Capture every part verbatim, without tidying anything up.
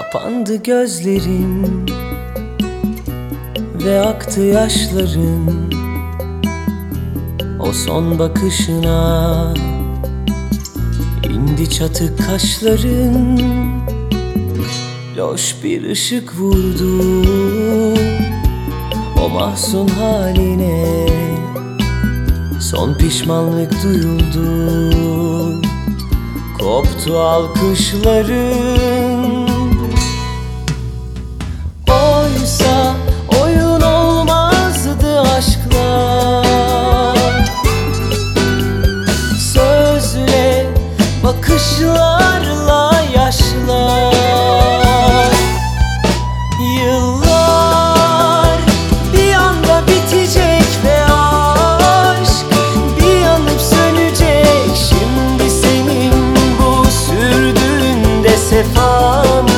Kapandı gözlerin ve aktı yaşların o son bakışına. İndi çatık kaşların, loş bir ışık vurdu o mahzun haline. Son pişmanlık duyuldu, koptu alkışların. Oysa oyun olmazdı aşklar, sözle, bakışlarla yaşlar. Yıllar bir anda bitecek ve aşk bir yanıp sönecek. Şimdi senin bu sürdüğünde sefa mı?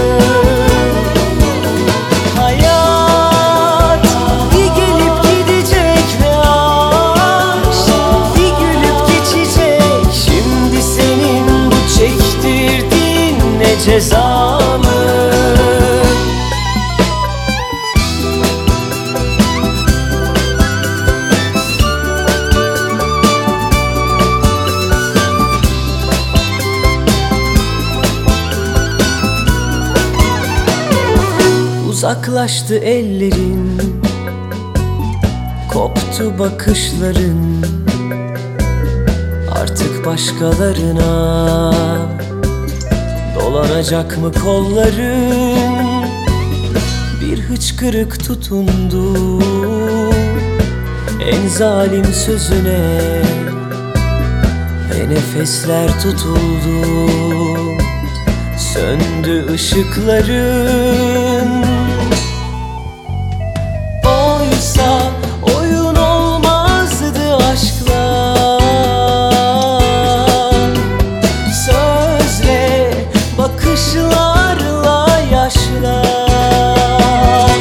Hayat bir gelip gidecek ve aşk bir gülüp geçecek. Şimdi senin bu çektirdiğin ne ceza mı? Uzaklaştı ellerin, koptu bakışların. Artık başkalarına dolanacak mı kolların? Bir hıçkırık tutundu en zalim sözüne ve nefesler tutuldu, söndü ışıkların. Oysa oyun olmazdı aşklar, sözle, bakışlarla yaşlar.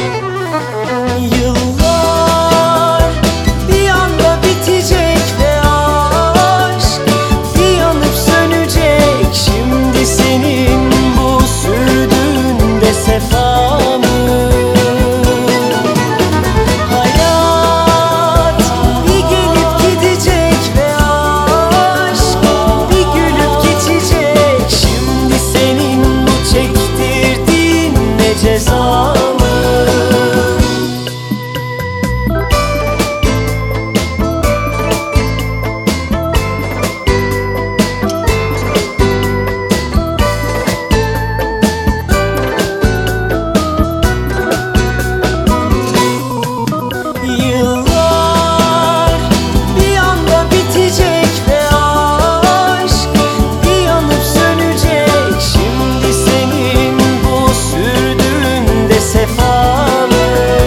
Yıllar bir anda bitecek ve aşk bir yanıp sönecek. Şimdi senin bu sürdüğünde sefa mı? Ceza mı? Yıllar bir anda bitecek ve aşk bir yanıp sönecek. Şimdi senin bu sürdüğünde sefa mı?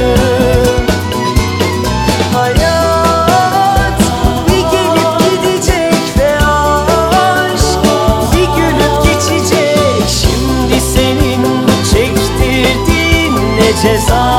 Hayat bir gelip gidecek ve aşk bir gülüp geçecek. Şimdi senin bu çektirdiğin ne ceza?